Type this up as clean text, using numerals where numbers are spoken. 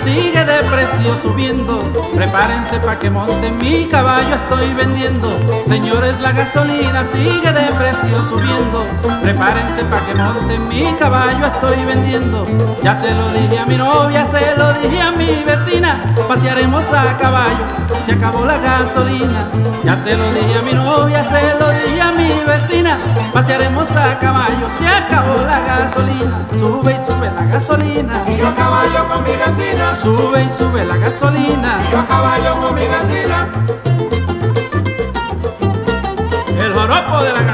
sigue de precio subiendo. Prepárense pa' que monten mi caballo, estoy vendiendo. Señores, la gasolina sigue de precio subiendo. Prepárense pa' que monten mi caballo, estoy vendiendo. Ya se lo dije a mi novia, se lo dije a mi vecina, pasearemos a caballo, se acabó la gasolina. Ya se lo dije a mi novia, se lo dije a mi vecina, pasearemos a caballo, se acabó la gasolina. Sube y sube la gasolina, Y yo a caballo con mi vecina, sube y sube la gasolina. y yo a caballo con mi vecina. El joropo de la